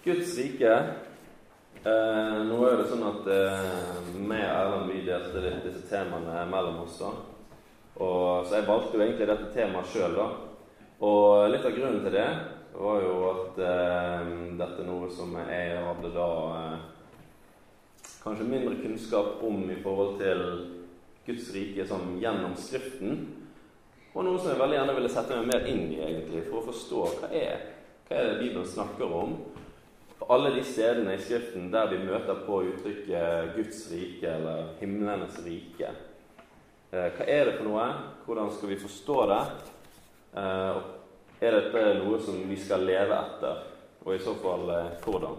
Guds rike. Nå er det sånn at med Erlend vi delte disse temaene mellom oss da. Og så jeg valgte jo egentlig dette temaet selv da. Og litt av grunnen til det var jo at dette er noe som jeg hadde da kanskje mindre kunnskap om i forhold til Guds rike sånn gjennom Skriften. Og noe som jeg veldig gjerne ville sette meg mer inn i egentlig, for å forstå hva er det Bibelen snakker om. Alle de stedene i Skriften der vi møter på uttrykket Guds rike eller himlenes rike. Hva er det for noe? Hvordan skal vi forstå det? Er dette noe som vi skal leve etter? Og i så fall hvordan?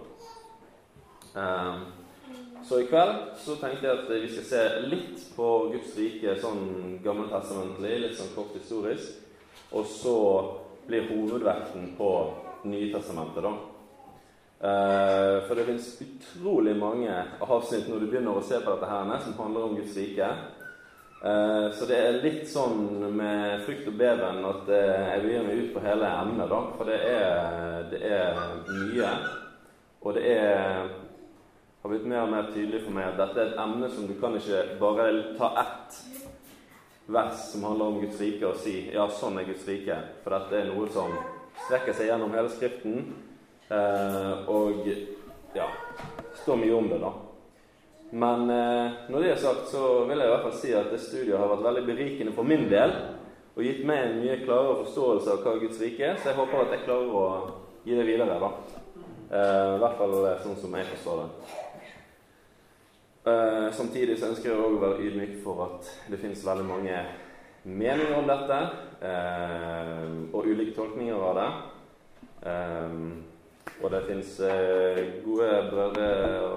Så i kveld så tenkte jeg at vi skal se litt på Guds rike sånn gammeltestamentlig, litt sånn kort historisk. Og så blir hovedvekten på Nye testamentet da. For det finnes utrolig mange avsnitt når du begynner å se på dette her som handler om Guds rike. Så det er litt sånn med frykt og beven at jeg begynner meg ut på hele emnet da. For det er mye, og det har blitt mer og mer tydelig for meg at dette er et emne som du kan ikke bare ta ett vers som handler om Guds rike og si, ja, sånn er Guds rike. For dette er noe som strekker seg gjennom hele Skriften, og ja, står mye om det da. Men når det er sagt, så vil jeg i hvert fall si at det studiet har vært veldig berikende for min del, og gitt meg en mye klarere forståelse av hva Guds rike er, så jeg håper at jeg klarer å gi det videre da. I hvert fall sånn som jeg forstår det. Samtidig så ønsker jeg også å være ydmyk for at det finnes veldig mange meninger om dette, og ulike tolkninger av det. Og det finnes gode brødre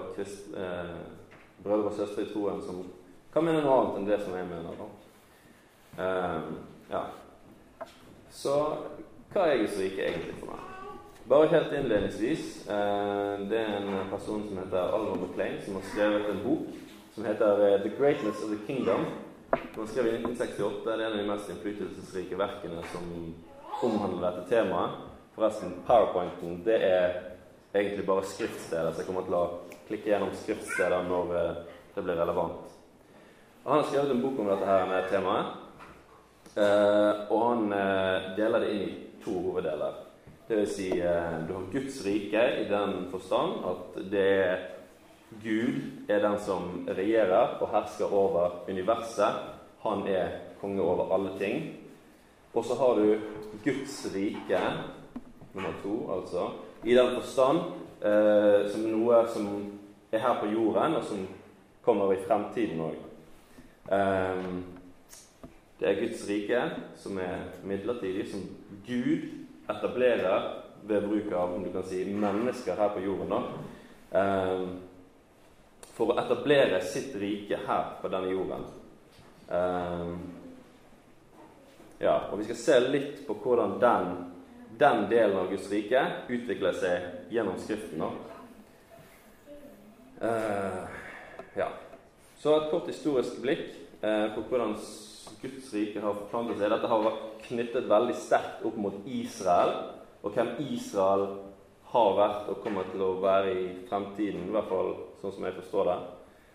og søstre i troen som kan mene noe annet enn det som jeg mener da. Ja. Så hva er Guds rike egentlig for meg? Bare helt innledningsvis, det er en person som heter Alva McLean som har skrevet en bok som heter The Greatness of the Kingdom. Den var skrevet i 1968, det er en av de mest innflytelsesrike verkene som omhandler dette temaet. Forresten, PowerPointen, det er egentlig bare skriftsteder, så jeg kommer til å klikke gjennom skriftsteder når det blir relevant. Og han har skrevet en bok om dette her med temaet, og han deler det inn i 2 hoveddeler. Det vil si, du har Guds rike i den forstand at Gud er den som regjerer og hersker over universet. Han er konge over alle ting. Og så har du Guds rike, nummer 2 altså, i den forstand som noe som er her på jorden, og som kommer i fremtiden også. Det er Guds rike som er midlertidig, som Gud etablerer ved bruk av, om du kan si, mennesker her på jorden da, for å etablere sitt rike her på denne jorden. Ja, og vi skal se litt på hvordan den delen av Guds rike utvikler seg gjennom Skriften da. Ja. Så et kort historisk blikk på hvordan Guds rike har forplantet seg. Dette har vært knyttet veldig sterkt opp mot Israel, og hvem Israel har vært og kommer til å være i fremtiden, i hvert fall sånn som jeg forstår det.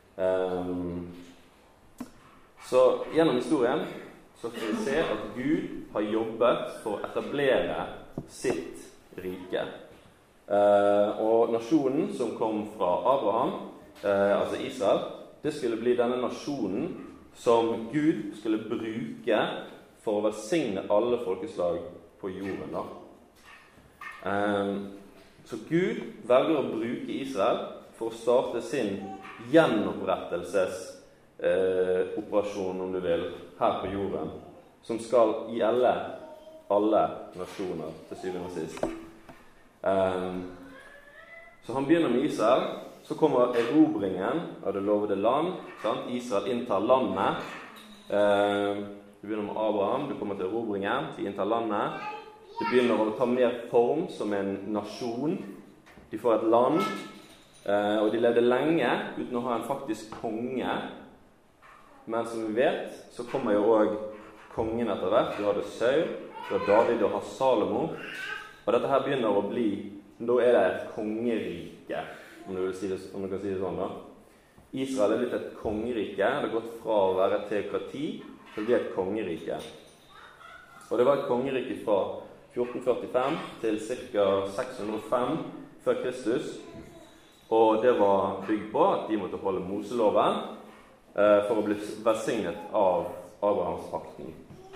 Så gjennom historien så får vi se at Gud har jobbet for å etablere sitt rike. Og nasjonen som kom fra Abraham, altså Israel, det skulle bli denne nasjonen som Gud skulle bruke for å velsigne alle folkeslag på jorden da. Så Gud velger å bruke Israel for å starte sin gjenopprettelssoperasjon, om du vil, her på jorden, som skal gjelde alle nasjoner til syvende og sist. Så han begynner med Israel. Så kommer erobringen av det lovede land. Sant? Israel inntar landet. Du begynner med Abraham, du kommer til erobringen, de inntar landet. Det begynner å ta mer form som en nasjon. De får et land, og de levde lenge uten å ha en faktisk konge. Men som vi vet, så kommer jo også kongen etter hvert. Du hadde Saul, du har David og har Salomo. Og dette her begynner å bli da er det et kongerike, om du kan si det sånn da. Israel blitt et kongerike, det har gått fra å være et teokrati til å bli et kongerike. Og det var et kongerike fra 1445 til ca. 605 før Kristus, og det var bygd på at de måtte holde Moseloven for å bli velsignet av Abrahamspakten.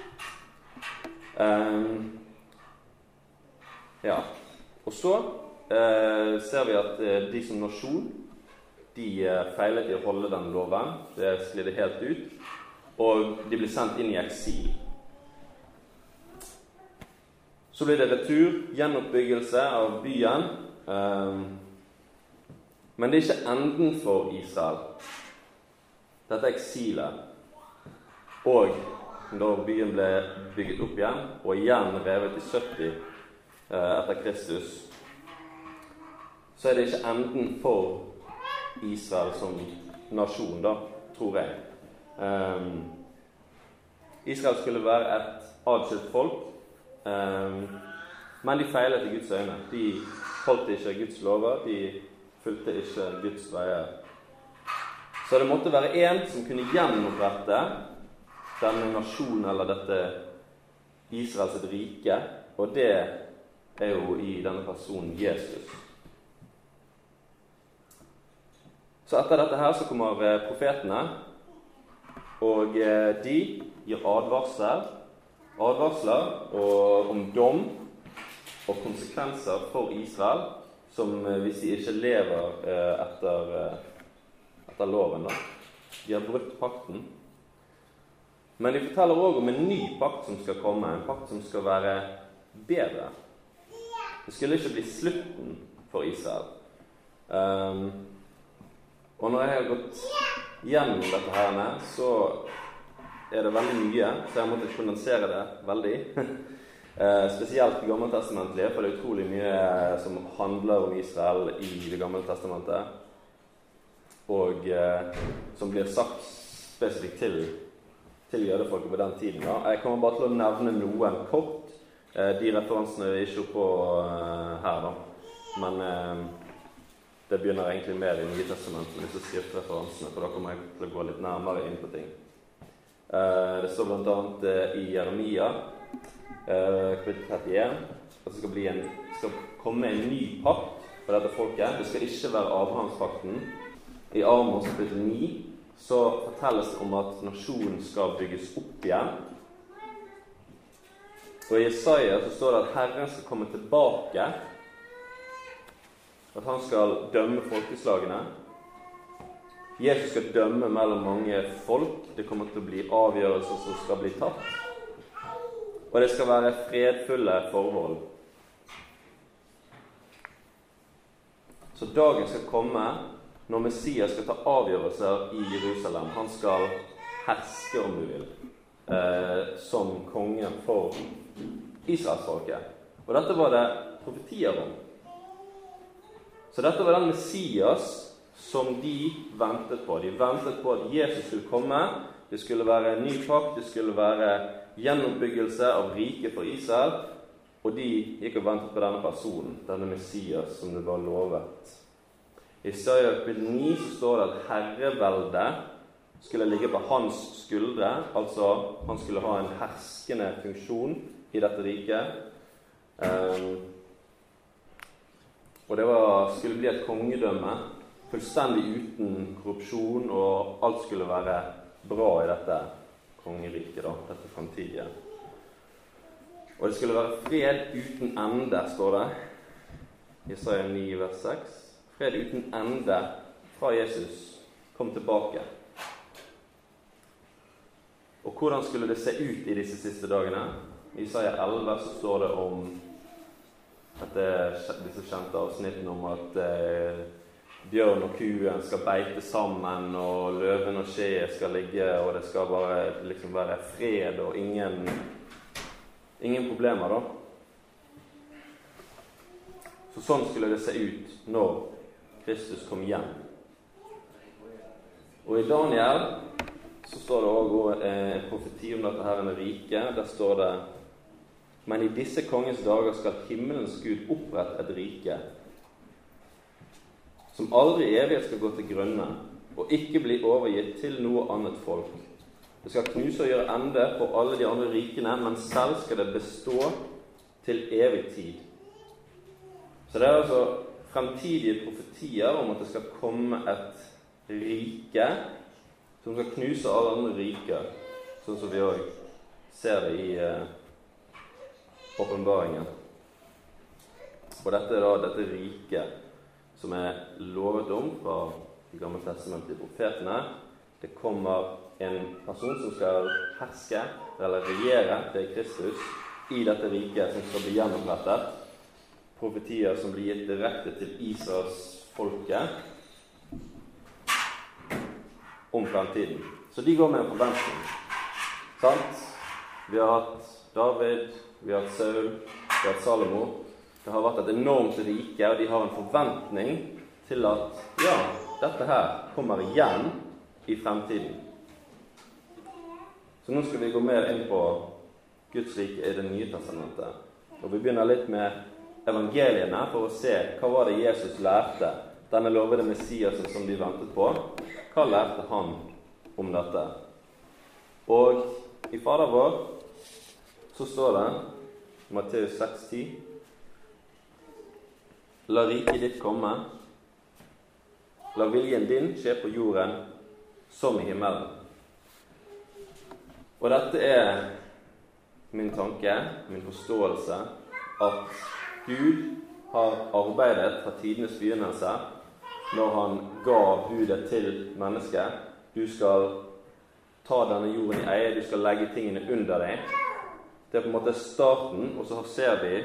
Ja, og så ser vi at de som nasjon, de feilet i å holde den loven, det sklidde helt ut, og de ble sendt inn i eksil. Så blir det retur, gjenoppbyggelse av byen, men det er ikke enden for Israel. Dette er eksilet. Og da byen ble bygget opp igjen, og igjen revet i 70 etter Kristus, så er det ikke enden for Israel som nasjon, da, tror jeg. Israel skulle være et adskilt folk, men de feilet i Guds øyne. De holdt ikke Guds lover, de fulgte ikke Guds veier. Så det måtte være en som kunne gjenopprette denne nasjonen, eller dette Israels rike, og det er jo i denne personen Jesus. Så etter dette her så kommer profetene, og de gir advarsler om dom og konsekvenser for Israel, som hvis de ikke lever etter loven da. De har brutt pakten. Men de forteller også om en ny pakt som skal komme, en pakt som skal være bedre. Det skulle ikke bli slutten for Israel. Og når jeg har gått gjennom dette her, så er det veldig mye, så jeg måtte kondensere det veldig. Spesielt i Gamle Testamentet, for det er utrolig mye som handler om Israel i det Gamle Testamentet, og som blir sagt spesifikt til jødefolket på den tiden. Da. Jeg kommer bare til å nevne noen kort. De referansene er ikke på her, da. Men det begynner egentlig mer i Nye Testamentet, disse skriftreferansene, for da kommer jeg til å gå litt nærmere inn på ting. Det står blant annet i Jeremia, kapittel 31, at det skal komme en ny pakt for dette folket. Det skal ikke være Abrahamspakten. I Amos kapittel 9 så fortelles det om at nasjonen skal bygges opp igjen. Og i Jesaja så står det at Herren skal komme tilbake, at han skal dømme folkeslagene. Jesus skal dømme mellom mange folk. Det kommer til å bli avgjørelser som skal bli tatt. Og det skal være fredfulle forhold. Så dagen skal komme når Messias skal ta avgjørelser i Jerusalem. Han skal herske, om du vil, som konge for Israelsfolket. Og dette var det profetier om. Så dette var den Messias som de ventet på. De ventet på at Jesus skulle komme. Det skulle være en ny pakt, det skulle være gjenoppbyggelse av riket for Israel. Og de gikk og ventet på denne personen, denne Messias, som det var lovet. I Jesaja kapittel 9 så står det at herreveldet skulle ligge på hans skuldre. Altså, han skulle ha en herskende funksjon i dette riket. Og det skulle bli et kongedømme, fullstendig uten korrupsjon, og alt skulle være bra i dette kongeriket, da, dette fremtidige. Og det skulle være fred uten ende, står det, Jesaja 9, vers 6. Fred uten ende fra Jesus kom tilbake. Og hvordan skulle det se ut i disse siste dagene? I Jesaja 11 så står det om at disse kjente avsnittene om at bjørn og kuen skal beite sammen, og løven og skje skal ligge, og det skal bare liksom være fred og ingen problemer da. Så sånn skulle det se ut når Kristus kom hjem. Og i Daniel så står det også en profeti om dette her med riket. Der står det: men i disse kongens dager skal himmelens Gud opprette et rike som aldri i evighet skal gå til grunne, og ikke bli overgitt til noe annet folk. Det skal knuse og gjøre ende på alle de andre rikene, men selv skal det bestå til evig tid. Så det er altså fremtidige profetier om at det skal komme et rike som skal knuse alle andre riker, sånn som vi også ser det i åpenbaringen. Og dette er da dette riket som er lovet om fra de gamle testamentlige profetene. Det kommer en person som skal herske eller regjere til Kristus i dette riket som skal bli gjenopprettet. Profetier som blir gitt direkte til Israels folket om fremtiden. Så de går med en forventning. Sant? Vi har hatt David, vi har hatt Saul, vi har hatt Salomo. Det har vært et enormt rike, og de har en forventning til at ja, dette her kommer igjen i fremtiden. Så nå skal vi gå mer inn på Guds rike i det nye testamentet. Og vi begynner litt med evangeliene for å se hva var det Jesus lærte, denne lovede Messiasen som de ventet på. Hva lærte han om dette? Og i Fader vår så står det i Matteus 6:10: La riket ditt komme, la viljen din skje på jorden som i himmelen. Og dette er min tanke, min forståelse, at Gud har arbeidet fra tidenes begynnelse når han ga budet til mennesket. Du skal ta denne jorden i eie, du skal legge tingene under deg. Det er på en måte starten, og så ser vi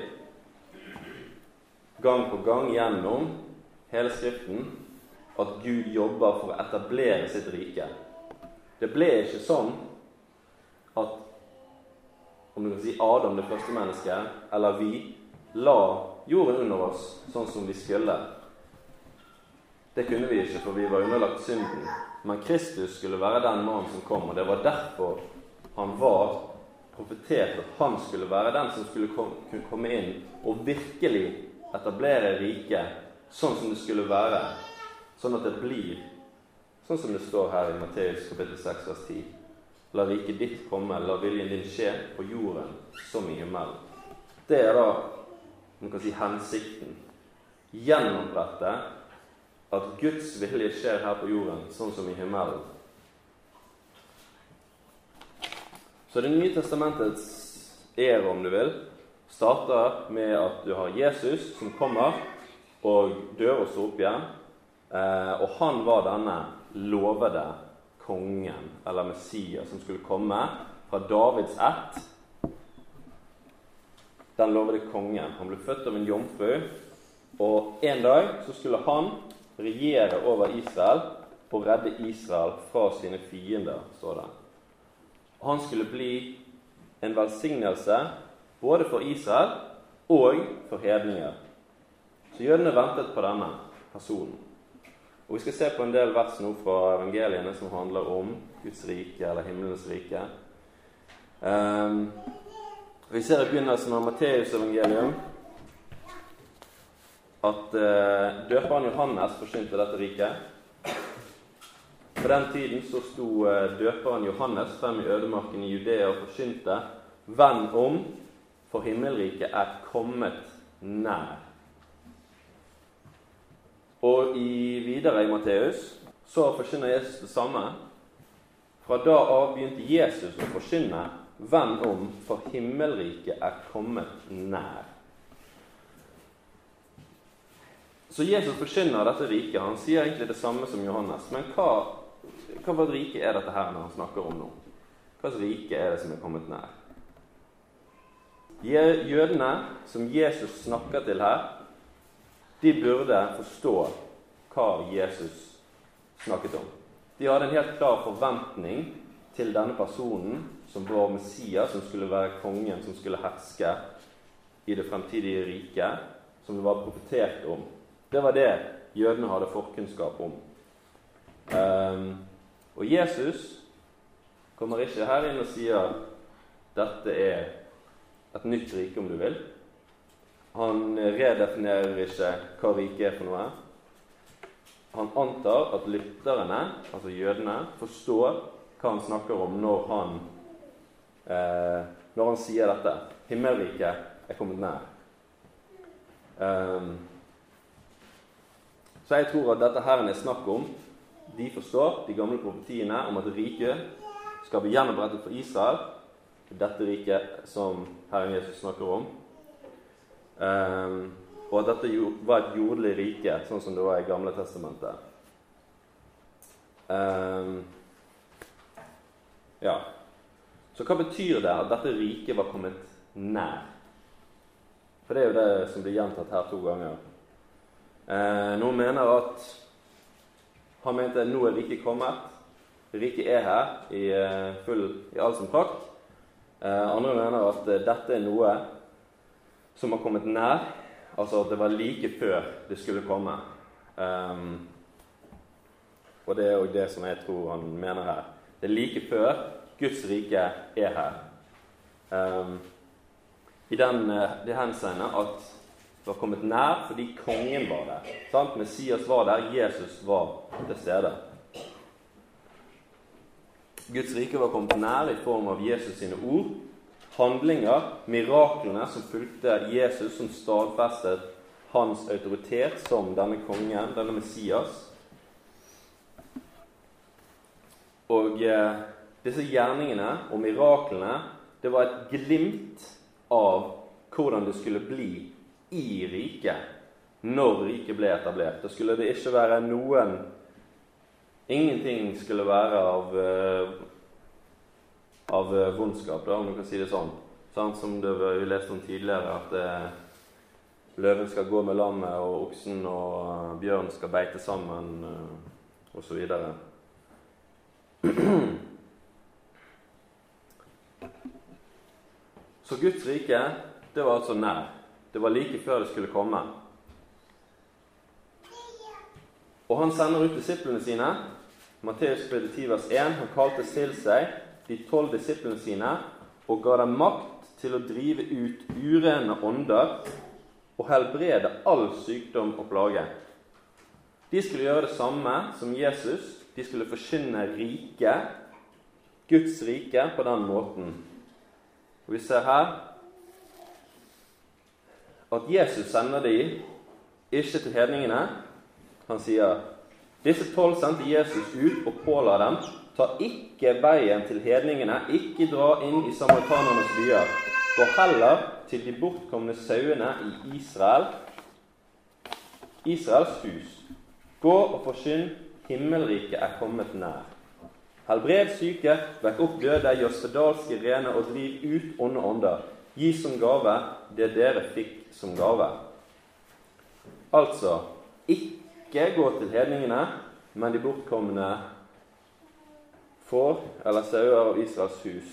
gang på gang gjennom hele Skriften at Gud jobber for å etablere sitt rike. Det ble ikke sånn at om du kan si Adam, det første mennesket, eller vi, la jorden under oss sånn som vi skulle. Det kunne vi ikke, for vi var underlagt synden. Men Kristus skulle være den mannen som kom, og det var derfor han var profetert, at han skulle være den som skulle kunne komme inn og virkelig etablere riket sånn som det skulle være, sånn at det blir sånn som det står her i Matteus kapittel 6, vers 10. La riket ditt komme, la viljen din skje på jorden som i himmelen. Det er da, man kan si, hensikten. Gjenopprette at Guds vilje skjer her på jorden, sånn som i himmelen. Så det nye testamentets ære, om du vil, starter med at du har Jesus som kommer og dør og står opp igjen. Og han var denne lovede kongen, eller Messias, som skulle komme fra Davids ett. Den lovede kongen. Han ble født av en jomfru, og en dag så skulle han regjere over Israel og redde Israel fra sine fiender, står det. Han skulle bli en velsignelse både for Israel og for hedninger. Så jødene ventet på denne personen. Og vi skal se på en del vers nå fra evangeliene som handler om Guds rike, eller himmelens rike. Vi ser i begynnelsen av Matteus evangelium at døperen Johannes forsynte dette riket. På den tiden så sto døperen Johannes frem i ødemarken i Judea og forsynte: Vend om, for himmelriket er kommet nær. Og videre i Matteus så forkynner Jesus det samme. Fra da av begynte Jesus å forkynne: Vend om, for himmelriket er kommet nær. Så Jesus forkynner dette riket. Han sier egentlig det samme som Johannes. Men hva for et rike er dette her når han snakker om nå? Hva slags rike er det som er kommet nær? Jødene som Jesus snakker til her, de burde forstå hva Jesus snakket om. De hadde en helt klar forventning til denne personen som var Messias, som skulle være kongen, som skulle herske i det fremtidige riket, som det var profetert om. Det var det jødene hadde forkunnskap om. Og Jesus kommer ikke her inn og sier dette er et nytt rike, om du vil. Han redefinerer ikke hva riket er for noe. han antar at lytterne, altså jødene, forstår hva han snakker om når han sier dette. Himmelriket kommet nær. Så jeg tror at dette her snakk om, de forstår de gamle profetiene om at riket skal bli gjenopprettet for Israel, dette riket som Herren Jesus snakker om, og at dette var et jordelig rike, sånn som det var i Gamle testamentet. Ja. Så hva betyr det at dette riket var kommet nær? For det er jo det som blir gjentatt her 2 ganger. Noen mener at han mente nå riket kommet, riket her i all sin prakt. Andre mener at dette noe som har kommet nær, altså at det var like før det skulle komme. Og det er jo det som jeg tror han mener her. Det er like før Guds rike her. I det henseende at det var kommet nær fordi kongen var der. Sant? Messias var der, Jesus var til stede. Guds rike var kommet nær i form av Jesus sine ord, handlinger, miraklene som fulgte Jesus, som stadfestet hans autoritet som denne kongen, denne Messias. Og disse gjerningene og miraklene, det var et glimt av hvordan det skulle bli i riket når riket ble etablert. Da skulle det ikke være ingenting skulle være av vondskap, da, om du kan si det sånn. Sånn som vi leste om tidligere, at løven skal gå med lammet, og oksen og bjørn skal beite sammen, og så videre. Så Guds rike, det var altså nær. Det var like før det skulle komme. Og han sender ut disiplene sine. Matteus 10 vers 1. Han kalte til seg de 12 disiplene sine og ga dem makt til å drive ut urene ånder og helbrede all sykdom og plage. De skulle gjøre det samme som Jesus. De skulle forkynne riket, Guds rike, på den måten. Og vi ser her at Jesus sender de ikke til hedningene. Han sier, disse 12 sendte Jesus ut og påla dem, ta ikke veien til hedningene, ikke dra inn i samaritanernes byer, gå heller til de bortkomne sauene i Israels hus. Gå og forsyn, himmelriket kommet nær. Helbred syke, vekk opp døde, gjør spedalske rene og driv ut onde ånder. Gi som gave det dere fikk som gave. Altså, ikke gå til hedningene, men de bortkomne får eller sauer av Israels hus.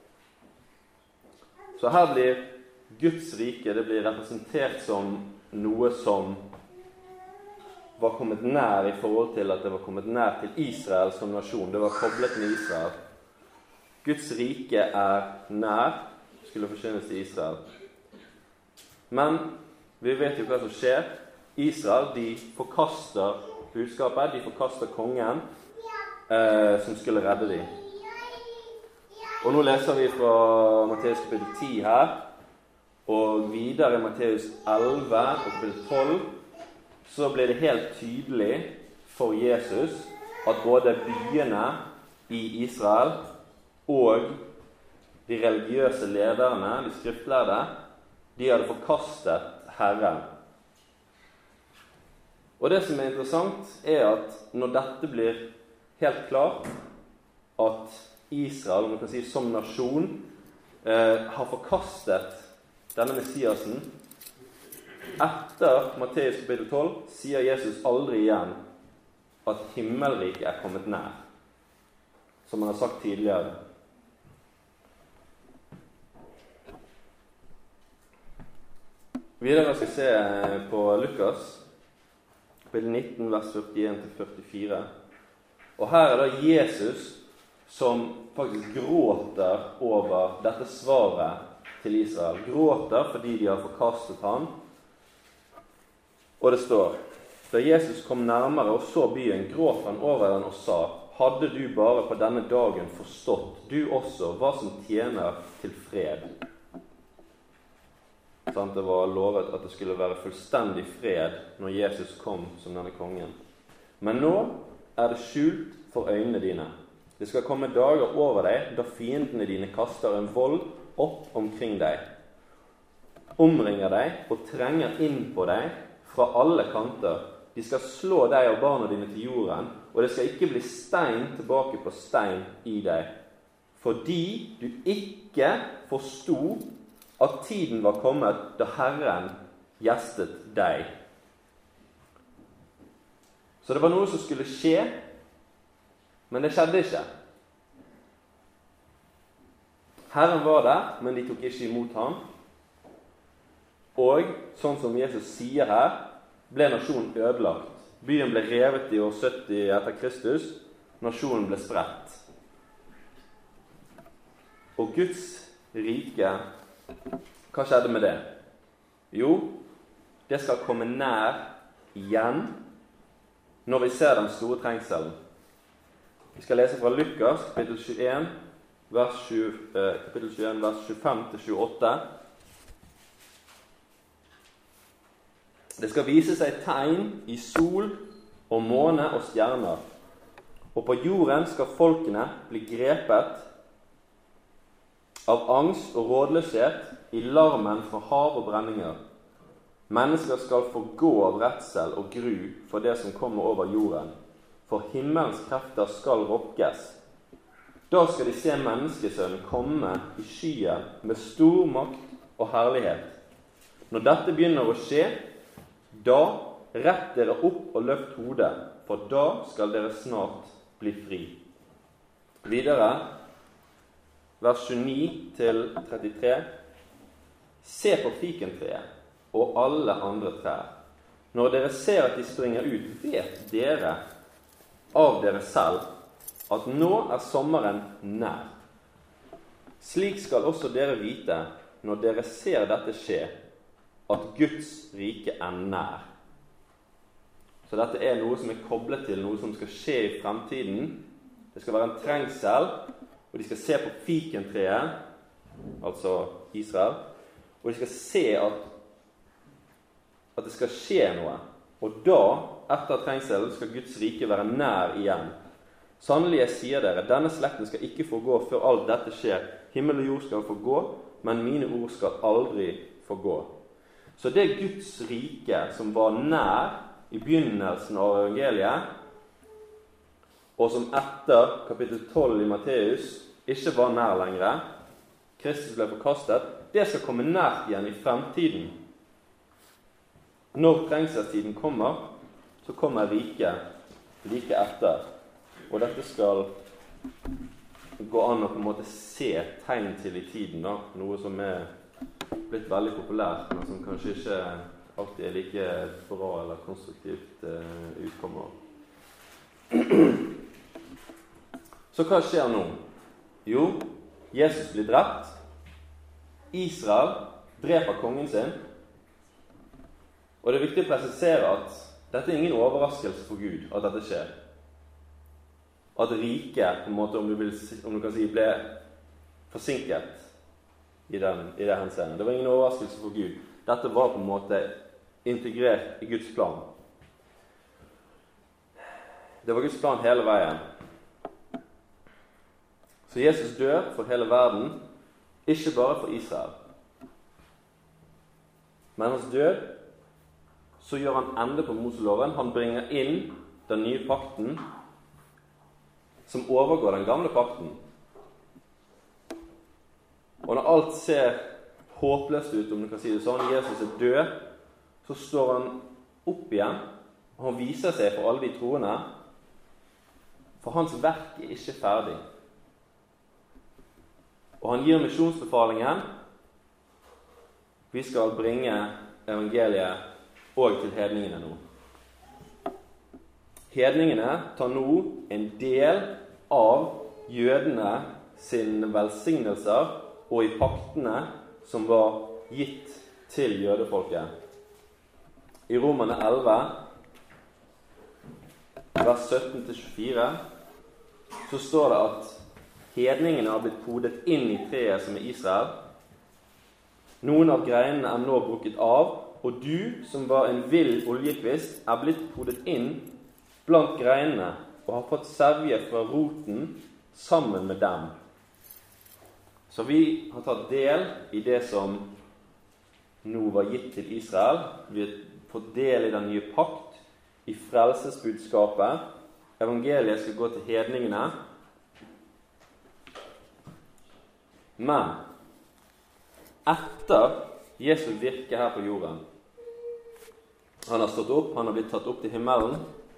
Så her blir Guds rike, det blir representert som noe som var kommet nær i forhold til at det var kommet nær til Israel som nasjon. Det var koblet med Israel. Guds rike nær, skulle forkynnes til Israel. Men vi vet jo hva som skjer. Israel, de forkaster budskapet, de forkaster kongen som skulle redde dem. Og nå leser vi fra Matteus kapittel 10 her, og videre i Matteus 11 og kapittel 12, så blir det helt tydelig for Jesus at både byene i Israel og de religiøse lederne, de skriftlærde, de hadde forkastet Herren. Og det som interessant at når dette blir helt klart, at Israel, om man kan si som nasjon, har forkastet denne Messiasen, etter Matteus kapittel 12 sier Jesus aldri igjen at himmelriket kommet nær, som han har sagt tidligere. Videre skal vi se på Lukas, kapittel 19, vers 41-44. Og her da Jesus som faktisk gråter over dette svaret til Israel. Gråter fordi de har forkastet ham. Og det står, Da Jesus kom nærmere og så byen, gråt han over den og sa: Hadde du bare på denne dagen forstått, du også, hva som tjener til fred. Det var lovet at det skulle være fullstendig fred når Jesus kom som denne kongen. Men nå er det skjult for øynene dine. Det skal komme dager over deg, da fiendene dine kaster en vold opp omkring deg, omringer deg og trenger inn på deg fra alle kanter. De skal slå deg og barna dine til jorden, og det skal ikke bli stein tilbake på stein i deg, fordi du ikke forstod at tiden var kommet da Herren gjestet deg. Så det var noe som skulle skje, men det skjedde ikke. Herren var der, men de tok ikke imot ham. Og, sånn som Jesus sier her, ble nasjonen ødelagt. Byen ble revet i år 70 etter Kristus. Nasjonen ble spredt. Og Guds rike, hva skjedde med det? Jo, det skal komme nær igjen når vi ser den store trengselen. Vi skal lese fra Lukas, kapittel 21, vers 25-28. Det skal vise seg tegn i sol og måne og stjerner, og på jorden skal folkene bli grepet av angst og rådløshet i larmen fra hav og brenninger. Mennesker skal få gå av redsel og gru for det som kommer over jorden, for himmelens krefter skal rokkes. Da skal de se menneskesønnen komme i skyen med stor makt og herlighet. Når dette begynner å skje, da rett dere opp og løft hodet, for da skal dere snart bli fri. Videre, vers 29-33. Se på fikentreet og alle andre trær. Når dere ser at de springer ut, vet dere av dere selv at nå er sommeren nær. Slik skal også dere vite, når dere ser dette skje, at Guds rike er nær. Så dette er noe som er koblet til noe som skal skje i fremtiden. Det skal være en trengsel, og de skal se på fikentreet, altså Israel, og de skal se at det skal skje noe. Og da, etter trengselen, skal Guds rike være nær igjen. Sannelig, jeg sier dere, denne slekten skal ikke få gå før alt dette skjer. Himmel og jord skal få gå, men mine ord skal aldri få gå. Så det Guds rike som var nær i begynnelsen av evangeliet, og som etter kapittel 12 i Matteus ikke var nær lenger, Kristus ble forkastet, det skal komme nært igjen i fremtiden. Når trengselstiden kommer, så kommer riket like etter. Og dette skal gå an å på en måte se tegn til i tiden, da. Noe som er blitt veldig populært, men som kanskje ikke alltid er like bra eller konstruktivt utkommer. Så hva skjer nå? Jo, Jesus blir drept. Israel dreper kongen sin. Og det er viktig å presisere at dette er ingen overraskelse for Gud at dette skjer. At riket, på en måte, om du kan si, ble forsinket i det henseende. Det var ingen overraskelse for Gud. Dette var på en måte integrert i Guds plan. Det var Guds plan hele veien. Så Jesus dør for hele verden, ikke bare for Israel. Men hans død, så gjør han ende på Moseloven. Han bringer inn den nye pakten, som overgår den gamle pakten. Og når alt ser håpløst ut, om du kan si det sånn, Jesus er død, så står han opp igjen, og han viser seg for alle de troende, for hans verk er ikke ferdig. Og han gir misjonsbefalingen: vi skal bringe evangeliet også til hedningene nå. Hedningene tar nå en del av jødene sin velsignelser og i paktene som var gitt til jødefolket. I Romerne 11, vers 17-24, så står det at hedningene har blitt podet inn i treet som er Israel. Noen av greinene er nå brukket av, og du, som var en vill oljekvist, er blitt podet inn blant greinene og har fått sevje fra roten sammen med dem. Så vi har tatt del i det som nå var gitt til Israel. Vi har fått del i den nye pakt, i frelsesbudskapet. Evangeliet skal gå til hedningene. Men etter Jesu virke her på jorden, han har stått opp, han har blitt tatt opp til himmelen,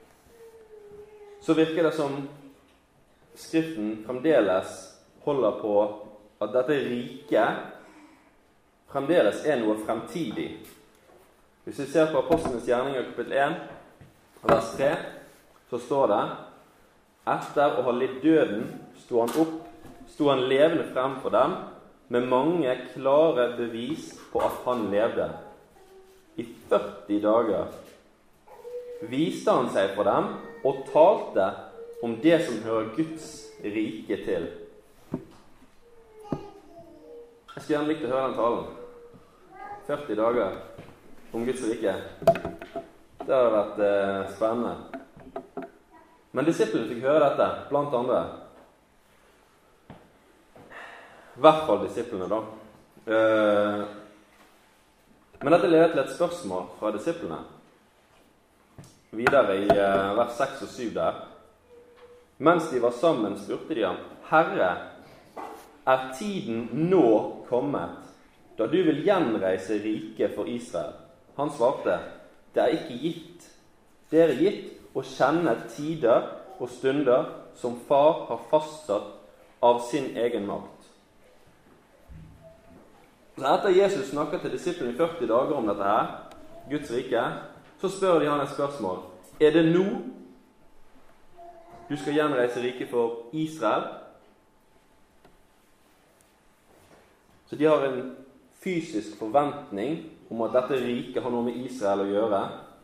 så virker det som Skriften fremdeles holder på at dette riket fremdeles er noe fremtidig. Hvis vi ser på Apostlenes gjerninger kapittel 1, vers 3, så står det: etter å ha lidd døden sto han levende frem for dem, med mange klare bevis på at han levde. I 40 dager viste han seg for dem og talte om det som hører Guds rike til. Jeg skulle gjerne likt å høre den talen. 40 dager om Guds rike. Det hadde vært spennende. Men disiplene fikk høre dette, blant andre. I hvert fall disiplene, da. Men dette leder til et spørsmål fra disiplene. Videre i vers 6 og 7 der. Mens de var sammen, spurte de ham: Herre, er tiden nå kommet, da du vil gjenreise riket for Israel? Han svarte: det er ikke gitt. Det er gitt å kjenne tider og stunder som far har fastsatt av sin egen makt. Så etter Jesus snakker til disiplene i 40 dager om dette her, Guds rike, så spør de han et spørsmål. Er det nå du skal gjenreise riket for Israel? Så de har en fysisk forventning om at dette riket har noe med Israel å gjøre.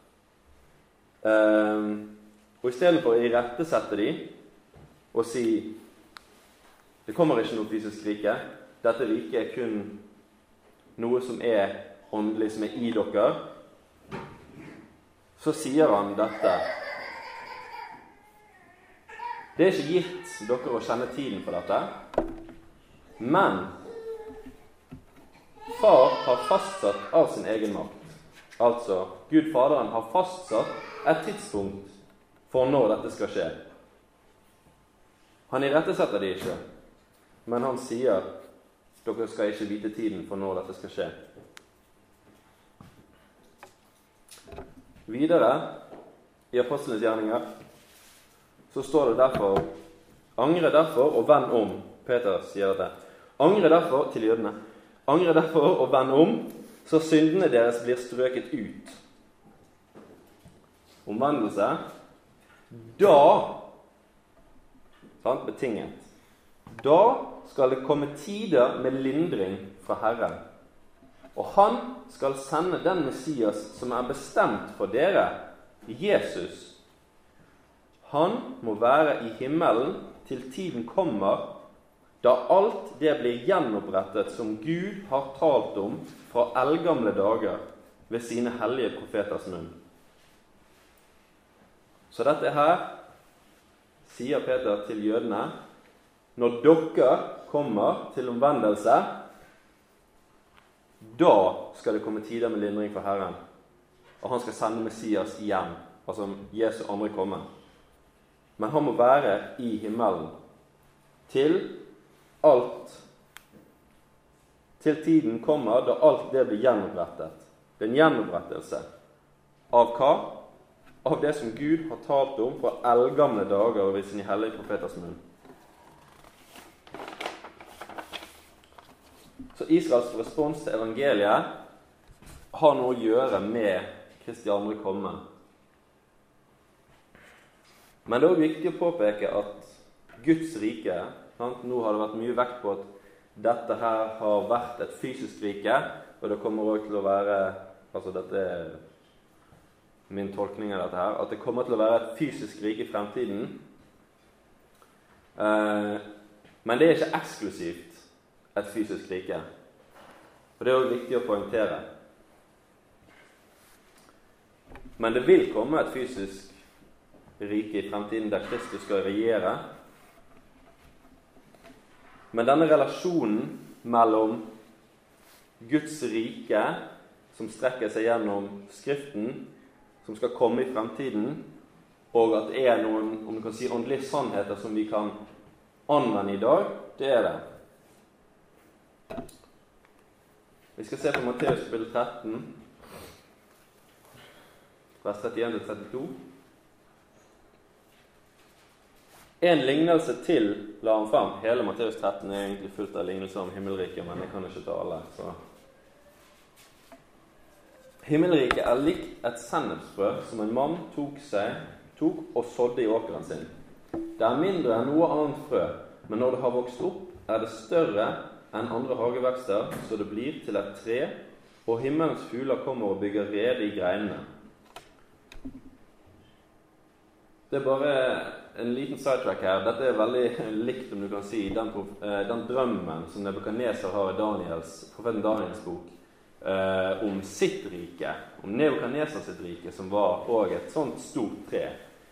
Og i stedet for å irettesette de og si det kommer ikke noe fysisk rike, dette riket er kun noe som er åndelig, som er i dere, så sier han dette: det er ikke gitt dere å kjenne tiden for dette, men far har fastsatt av sin egen makt. Altså, Gud Faderen har fastsatt et tidspunkt for når dette skal skje. Han irettesetter det ikke, men han sier dere skal ikke vite tiden for når dette skal skje. Videre i Apostlenes gjerninger så står det derfor: angre derfor og vend om. Peter sier dette. Angre derfor til jødene. Angre derfor og vend om, så syndene deres blir strøket ut. Omvendelse. Da, sant, betinget, da skal det komme tider med lindring fra Herren, og han skal sende den Messias som er bestemt for dere, Jesus. Han må være i himmelen til tiden kommer, da alt det blir gjenopprettet som Gud har talt om fra eldgamle dager ved sine hellige profeters munn. Så dette her sier Peter til jødene: når dere kommer til omvendelse, da skal det komme tider med lindring for Herren, og han skal sende Messias igjen, altså Jesu andre komme. Men han må være i himmelen til tiden kommer da alt det blir gjenopprettet. Det er en gjenopprettelse av hva? Av det som Gud har talt om fra eldgamle dager ved sin hellige profeters munn. Så Israels respons til evangeliet har noe å gjøre med Kristi andre komme. Men det er også viktig å påpeke at Guds rike, nå har det vært mye vekt på at dette her har vært et fysisk rike, og det kommer også til å være, altså dette min tolkning av dette her, at det kommer til å være et fysisk rike i fremtiden. Men det er ikke eksklusivt et fysisk rike. For det er også viktig å poengtere. Men det vil komme et fysisk rike i fremtiden der Kristus skal regjere. Men denne relasjonen mellom Guds rike, som strekker seg gjennom Skriften, som skal komme i fremtiden, og at det er noen, om du kan si, åndelige sannheter som vi kan anvende i dag, det er det. Vi skal se på Matteus kapittel 13, vers 31-32. En lignelse til la han frem. Hele Matteus 13 er egentlig fullt av lignelser om himmelriket, men jeg kan ikke ta alle. Så. Himmelriket er likt et sennepsfrø som en mann tok og sådde i åkeren sin. Det er mindre enn noe annet frø, men når det har vokst opp, er det større enn andre hagevekster, så det blir til et tre, og himmelens fugler kommer og bygger rede i greinene. Det er bare en liten sidetrack her. Dette er veldig likt, om du kan si, den drømmen som Nebukadneser har i profeten Daniels bok, om sitt rike, om Nebukadneser sitt rike, som var også et sånt stort tre.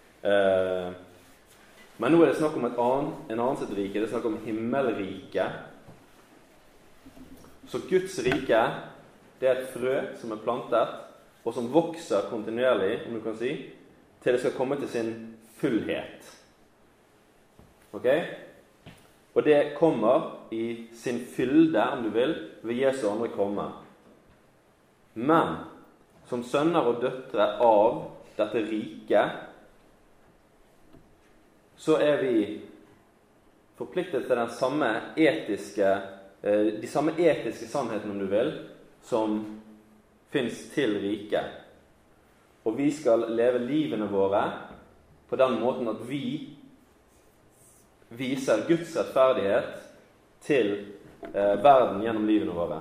Men nå er det snakk om en annen sitt rike, det er snakk om himmelrike. Så Guds rike, det er et frø som er plantet, og som vokser kontinuerlig, om du kan si, til det skal komme til sin fullhet. Ok? Og det kommer i sin fylde, om du vil, ved Jesu andre komme. Men som sønner og døtre av dette riket, så er vi forpliktet til de samme etiske sannhetene, om du vil, som finnes til riket. Og vi skal leve livene våre på den måten at vi viser Guds rettferdighet til verden gjennom livene våre.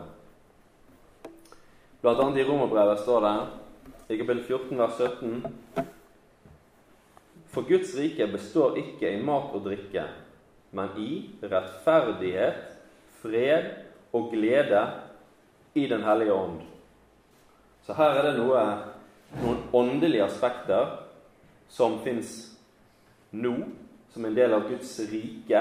Blant annet i Romerbrevet står det, i kapittel 14, vers 17, for Guds rike består ikke i mat og drikke, men i rettferdighet, fred og glede i den hellige ånd. Så her er det noen åndelige aspekter som finnes nå, som en del av Guds rike.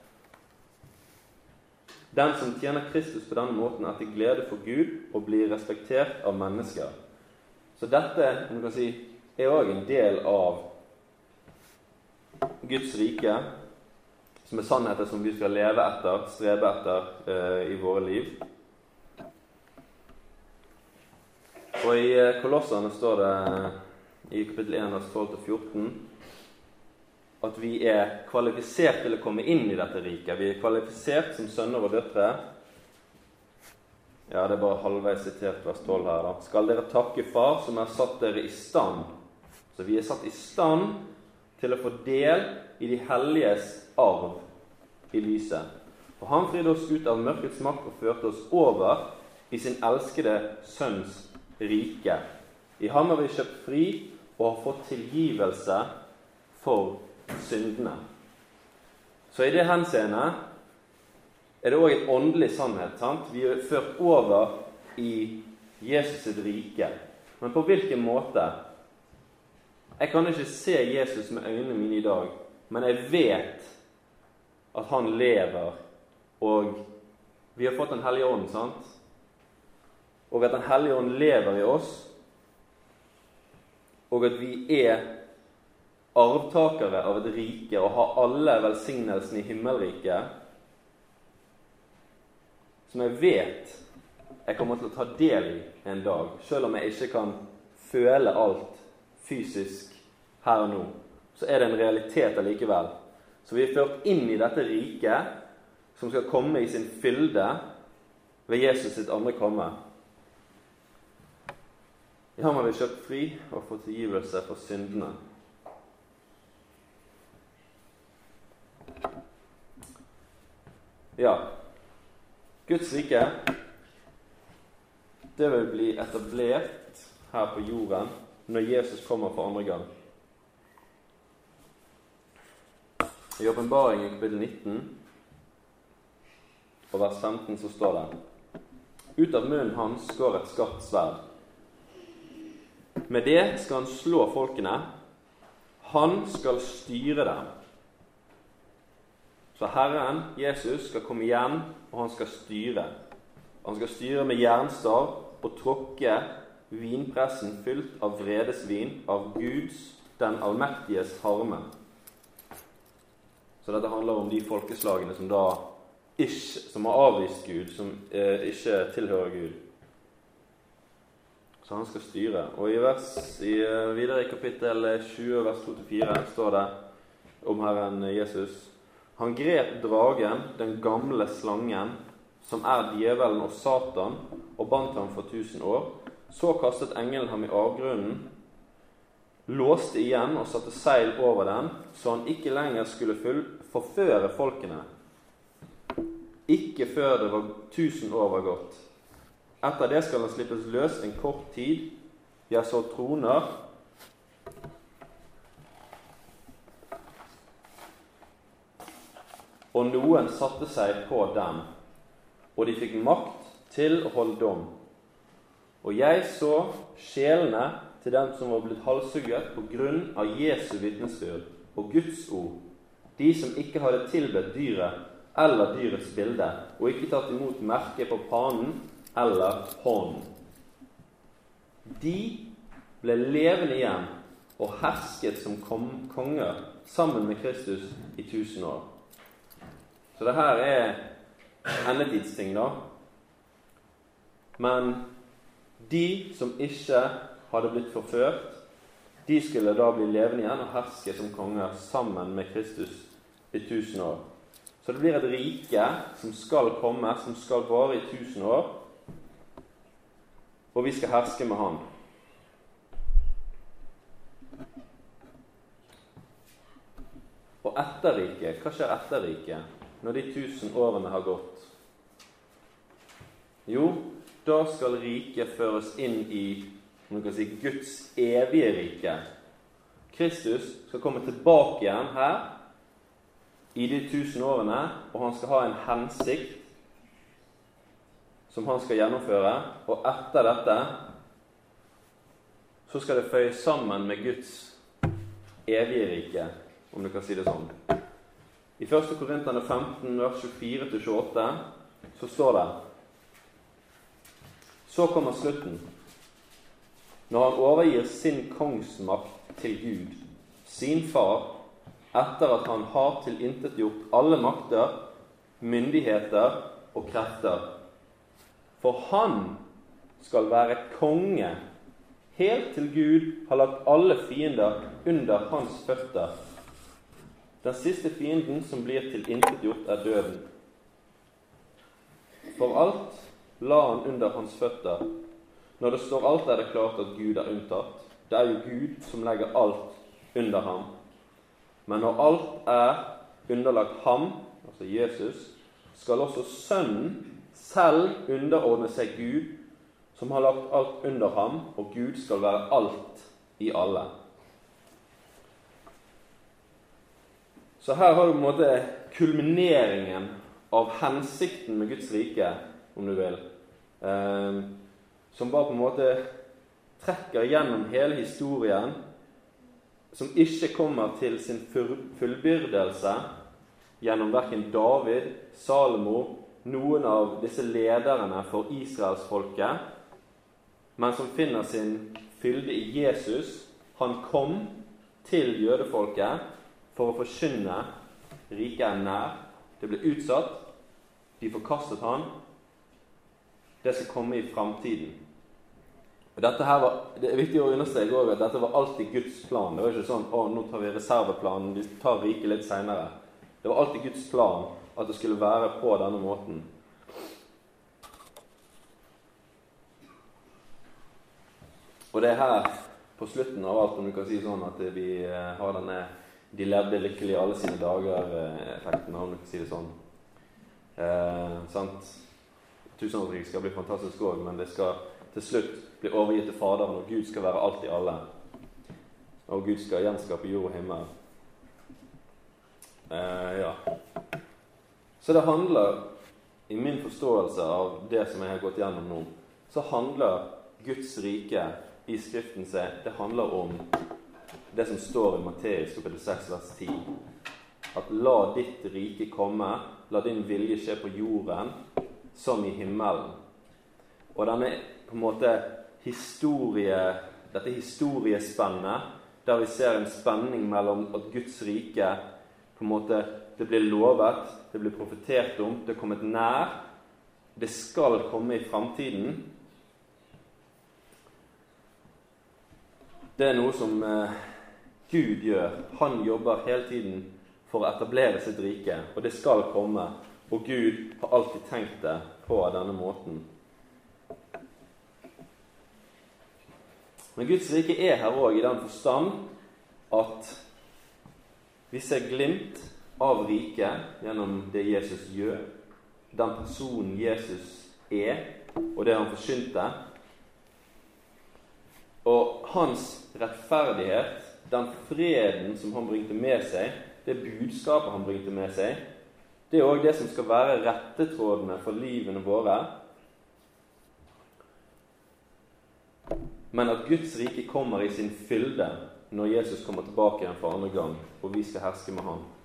Den som tjener Kristus på denne måten er til glede for Gud og blir respektert av mennesker. Så dette, om du kan si, er også en del av Guds rike, som er sannheter som vi skal leve etter, strebe etter i våre liv. Og i Kolosserne står det i kapittel 1, vers 12-14, at vi er kvalifisert til å komme inn i dette riket. Vi er kvalifisert som sønner og døtre. Ja, det er bare halvveis sitert vers 12 her da. Skal dere takke Far som har satt dere i stand. Så vi er satt i stand til å få del i de helliges arv i lyset. For han fridde oss ut av mørkets makt og førte oss over i sin elskede sønns rike. I ham har vi kjøpt fri og har fått tilgivelse for syndene. Så i det henseende er det også et åndelig sannhet, sant? Vi er ført over i Jesus' rike. Men på hvilken måte? Jeg kan ikke se Jesus med øynene mine i dag, men jeg vet at han lever, og vi har fått den hellige ånd, sant? Og at den hellige ånd lever i oss, og at vi er arvtakere av et rike og har alle velsignelsen i himmelriket, som jeg vet jeg kommer til å ta del i en dag, selv om jeg ikke kan føle alt fysisk her og nå, så er det en realitet allikevel. Så vi er ført inn i dette riket som skal komme i sin fylde ved Jesus sitt andre komme. I ham har vi kjøpt fri og fått tilgivelse for syndene. Ja, Guds rike, det vil bli etablert her på jorden når Jesus kommer for andre gang. I Åpenbaringen kapittel 19 og vers 15 så står det: Ut av munnen hans går et skarpt sverd. Med det skal han slå folkene. Han skal styre dem. Så Herren, Jesus, skal komme igjen, og han skal styre. Han skal styre med jernstav og tråkke vinpressen fylt av vredesvin, av Guds, den allmektiges harme. Så dette handler om de folkeslagene som da som har avvist Gud, som ikke tilhører Gud. Så han skal styre. Og videre i kapittel 20, vers 2-4 står det om Herren Jesus: Han grep dragen, den gamle slangen, som djevelen og Satan, og bandt ham for 1000 år. Så kastet engelen ham i avgrunnen, låste igjen og satte seil over den, så han ikke lenger skulle forføre folkene. Ikke før det var 1000 år var gått. Etter det skal han slippes løs en kort tid. Jeg så troner, og noen satte seg på dem, og de fikk makt til å holde dom. Og jeg så sjelene til dem som var blitt halshugget på grunn av Jesu vitnesbyrd og Guds ord, de som ikke hadde tilbedt dyret eller dyrets bilde, og ikke tatt imot merke på panen eller hånden. De ble levende igjen og hersket som konger sammen med Kristus i 1000 år. Så det her endetidsting da. Men de som ikke hadde blitt forført, de skulle da bli levende igjen og herske som konger sammen med Kristus i 1000 år. Så det blir et rike som skal komme, som skal vare i 1000 år, og vi skal herske med han. Og etter riket, hva skjer etter riket, når de 1000 årene har gått? Jo, da skal riket føres inn i, man kan si, Guds evige rike. Kristus skal komme tilbake igjen her, i de 1000 årene, og han skal ha en hensikt som han skal gjennomføre, og etter dette så skal det føye sammen med Guds evige rike, om du kan si det sånn. I 1. Korinterne 15, vers 24-28 så står det: Så kommer slutten, når han overgir sin kongsmakt til Gud, sin far, etter at han har tilintetgjort alle makter, myndigheter og krefter. For han skal være konge, helt til Gud har lagt alle fiender under hans føtter. Den siste fienden som blir tilintetgjort døden. For alt la han under hans føtter. Når det står alt, det klart at Gud unntatt. Det jo Gud som legger alt under ham. Men når alt underlagt ham, altså Jesus, skal også Sønnen selv underordne seg Gud, som har lagt alt under ham, og Gud skal være alt i alle. Så her har du på en måte kulmineringen av hensikten med Guds rike, om du vil, som bare på en måte trekker gjennom hele historien, som ikke kommer til sin fullbyrdelse gjennom hverken David, Salomo, noen av disse lederne for Israelsfolket, men som finner sin fylde i Jesus. Han kom til jødefolket for å forkynne riket nær. Det ble utsatt, de forkastet han. Det skal komme i fremtiden. Og dette her det viktig å understreke også at dette var alltid Guds plan. Det var ikke sånn, nå tar vi reserveplanen, vi tar riket litt senere. Det var alltid Guds plan at det skulle være på denne måten. Og det her på slutten av alt, om du kan si sånn, at vi har denne de levde lykkelig alle sine dager-effekten, om du kan si det sånn. Sant? Tusenårsriket skal bli fantastisk også, men det skal til slutt bli overgitt til Faderen, og Gud skal være alt i alle. Og Gud skal gjenskape jord og himmel. Ja. Så det handler, i min forståelse av det som jeg har gått gjennom nå, så handler Guds rike i Skriften seg, det handler om det som står i Matteus kapitel 6, vers 10. At la ditt rike komme, la din vilje skje på jorden som i himmelen. Og denne på en måte dette historiespennet, der vi ser en spenning mellom at Guds rike på en måte, det blir lovet, det blir profetert om, det er kommet nær, det skal komme i fremtiden. Det er noe som Gud gjør. Han jobber hele tiden for å etablere sitt rike, og det skal komme, og Gud har alltid tenkt det på denne måten. Men Guds rike er her også i den forstand at vi ser glimt av riket gjennom det Jesus gjør, den personen Jesus er, og det han forsynte. Og hans rettferdighet, den freden som han bringte med seg, det budskapet han bringte med seg, det er også det som skal være rettetrådene for livene våre. Men at Guds rike kommer i sin fylde når Jesus kommer tilbake igjen for andre gang, og vi skal herske med ham.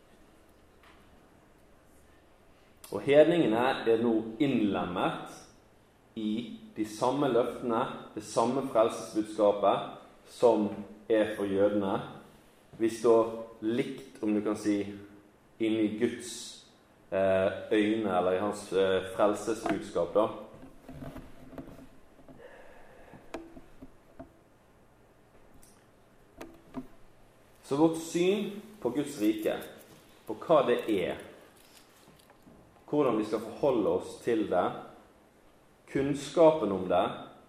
Og hedningene er nå innlemmet i de samme løftene, det samme frelsesbudskapet som er for jødene. Vi står likt, om du kan si, inn i Guds øyne, eller i hans frelsesbudskap da. Så vårt syn på Guds rike, på hva det er, hvordan vi skal forholde oss til det, kunnskapen om det,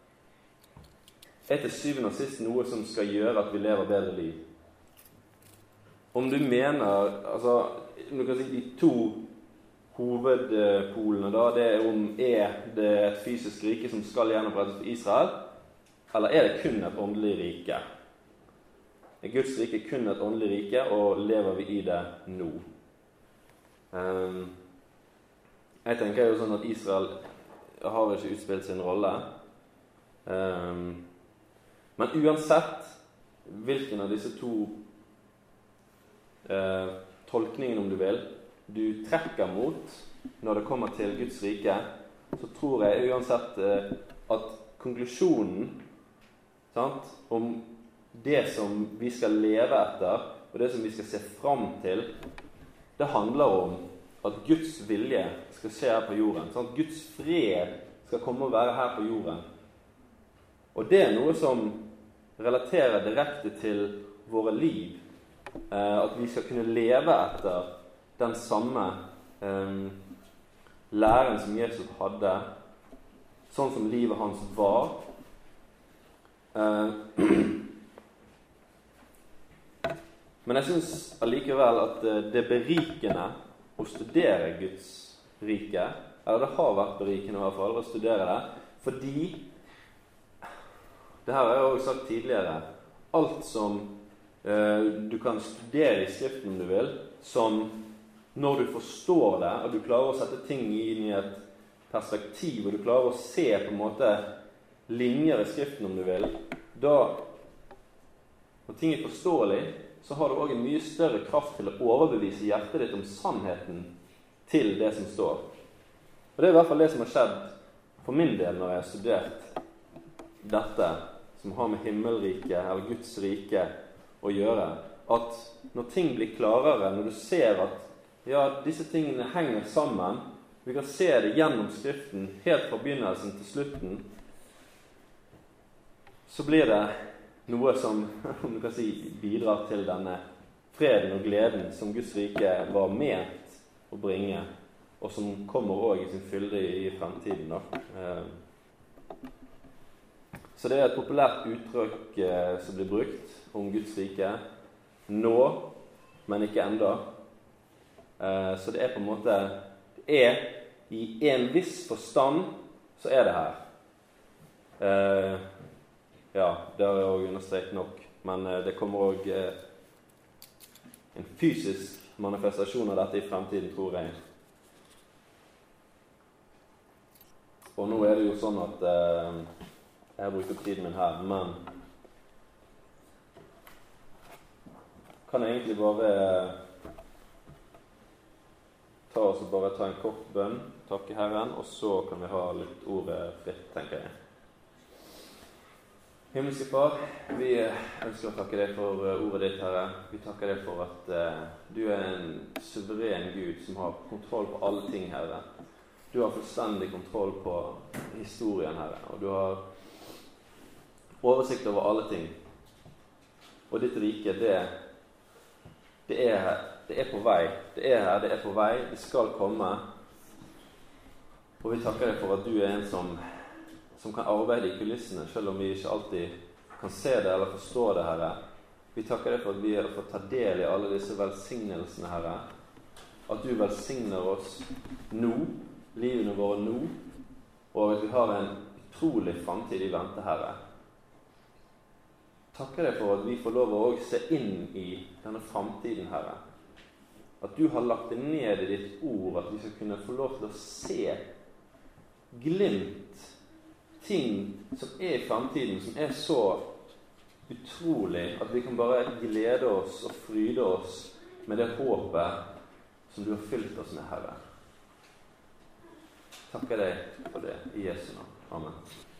er til syvende og sist noe som skal gjøre at vi lever bedre liv. Om du mener, altså, du kan si de to hovedpolene da, det er det et fysisk rike som skal gjenopprettes for Israel, eller er det kun et åndelig rike? Er Guds rike kun et åndelig rike, og lever vi i det nå? Jeg tenker jo sånn at Israel har ikke utspilt sin rolle. Men uansett hvilken av disse to tolkningen, om du vil, du trekker mot når det kommer til Guds rike, så tror jeg uansett at konklusjonen, sant, om det som vi skal leve etter, og det som vi skal se fram til, det handler om at Guds vilje skal skje her på jorden. Sant? Guds fred skal komme og være her på jorden. Og det er noe som relaterer direkte til våre liv. At vi skal kunne leve etter den samme læren som Jesus hadde, sånn som livet hans var. Men jeg synes allikevel at det er berikende å studere Guds rike, eller det har vært berikende i hvert fall å studere det, fordi, det her har jeg også sagt tidligere, alt som du kan studere i Skriften om du vil, som når du forstår det, og du klarer å sette ting inn i et perspektiv, og du klarer å se på en måte linjer i Skriften om du vil, da, når ting er forståelig, så har du også en mye større kraft til å overbevise hjertet ditt om sannheten til det som står. Og det er i hvert fall det som har skjedd for min del når jeg har studert dette, som har med himmelriket eller Guds rike å gjøre, at når ting blir klarere, når du ser at ja, disse tingene henger sammen, vi kan se det gjennom Skriften, helt fra begynnelsen til slutten, så blir det noe som, om du kan si, bidrar til denne freden og gleden som Guds rike var ment å bringe, og som kommer også i sin fylde i fremtiden. Så det er et populært uttrykk som blir brukt om Guds rike nå, men ikke enda. Så det er på en måte, det er i en viss forstand så er det her. Ja, det har jeg også understreket nok, men det kommer også en fysisk manifestasjon av dette i fremtiden, tror jeg. Og nå er det jo sånn at jeg bruker tiden min her, men kan jeg egentlig bare ta en kort bønn, takke Herren, og så kan vi ha litt ordet fritt, tenker jeg. Himmelske Far, vi ønsker å takke deg for ordet ditt, Herre. Vi takker deg for at du er en suveren Gud som har kontroll på alle ting, Herre. Du har fullstendig kontroll på historien, Herre, og du har oversikt over alle ting. Og ditt rike, det er på vei. Det er her, det er på vei, det skal komme. Og vi takker deg for at du er en som kan arbeide i kulissene, selv om vi ikke alltid kan se det eller forstå det, Herre. Vi takker deg for at vi har fått ta del i alle disse velsignelsene, Herre. At du velsigner oss nå, livene våre nå, og at vi har en utrolig fremtid i vente, Herre. Takker deg for at vi får lov å også se inn i denne fremtiden, Herre. At du har lagt det ned i ditt ord, at vi skal kunne få lov til å se glimt, ting som er i fremtiden, som er så utrolig, at vi kan bare glede oss og fryde oss med det håpet som du har fylt oss med, Herre. Takker deg for det i Jesu navn. Amen.